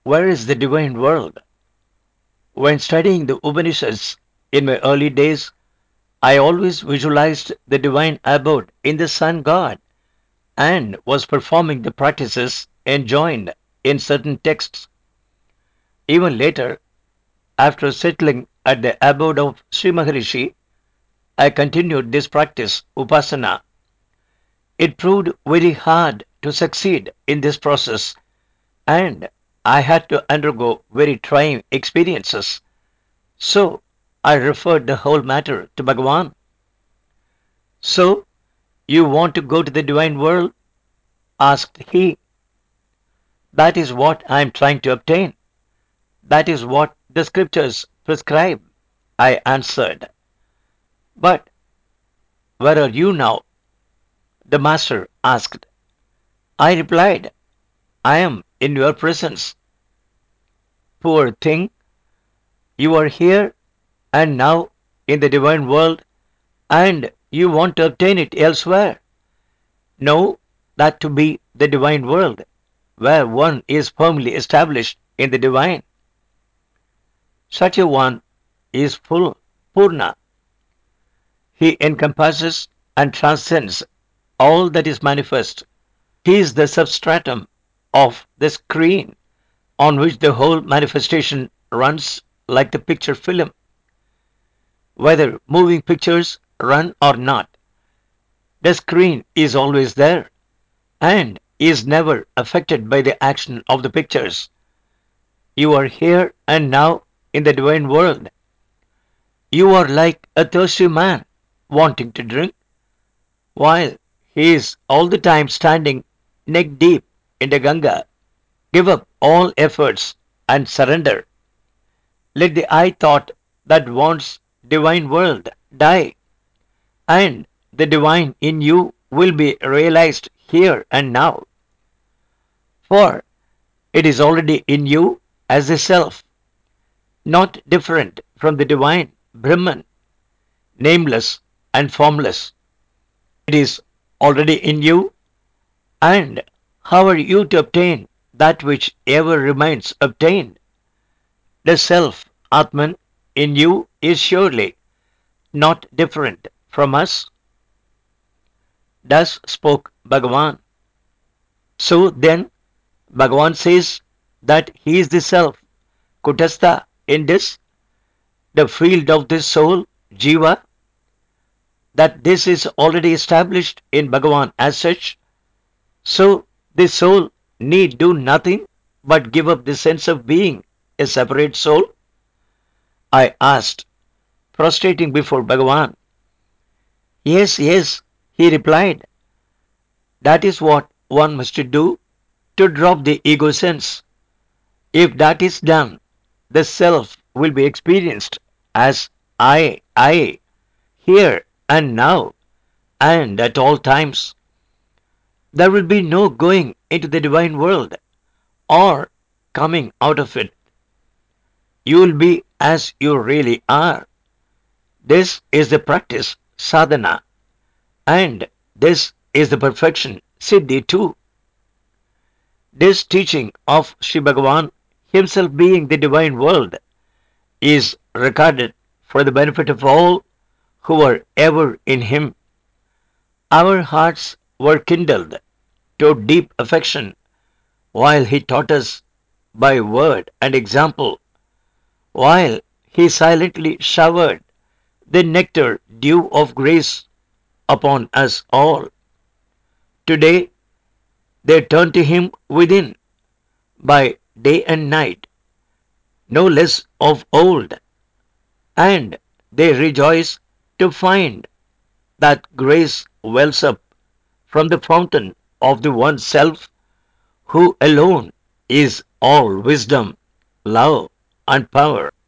Where is the divine world? When studying the Upanishads in my early days, I always visualized the divine abode in the sun god and was performing the practices enjoined in certain texts. Even later, after settling at the abode of Sri Maharishi, I continued this practice, Upasana. It proved very hard to succeed in this process, and I had to undergo very trying experiences. So I referred the whole matter to Bhagavan. So, you want to go to the divine world? Asked he. That is what I am trying to obtain. That is what the scriptures prescribe, I answered. But where are you now? The master asked. I replied, I am in your presence. Poor thing, you are here and now in the divine world and you want to obtain it elsewhere. Know that to be the divine world, where one is firmly established in the divine. Such a one is full, Purna. He encompasses and transcends all that is manifest. He is the substratum of the screen on which the whole manifestation runs like the picture film. Whether moving pictures run or not, the screen is always there and is never affected by the action of the pictures. You are here and now in the divine world. You are like a thirsty man wanting to drink, while he is all the time standing neck deep in the Ganga. Give up all efforts and surrender. Let the I thought that wants divine world die, and the divine in you will be realized here and now. For it is already in you as a self, not different from the divine Brahman, nameless and formless. It is already in you, and how are you to obtain that which ever remains obtained? The self, Atman, in you is surely not different from us. Thus spoke Bhagavan. So then, Bhagavan says that he is the self, Kutastha, in this, the field of this soul, Jiva, that this is already established in Bhagavan as such. So the soul need do nothing but give up the sense of being a separate soul? I asked, prostrating before Bhagavan. Yes, yes, he replied. That is what one must do to drop the ego sense. If that is done, the self will be experienced as I, here and now, and at all times. There will be no going into the divine world or coming out of it. You will be as you really are. This is the practice, sadhana, and this is the perfection, siddhi too. This teaching of Sri Bhagavan, himself being the divine world, is regarded for the benefit of all who are ever in him. Our hearts were kindled to deep affection while he taught us by word and example, while he silently showered the nectar dew of grace upon us all. Today they turn to him within by day and night, no less of old, and they rejoice to find that grace wells up from the fountain of the one self who alone is all wisdom, love, and power.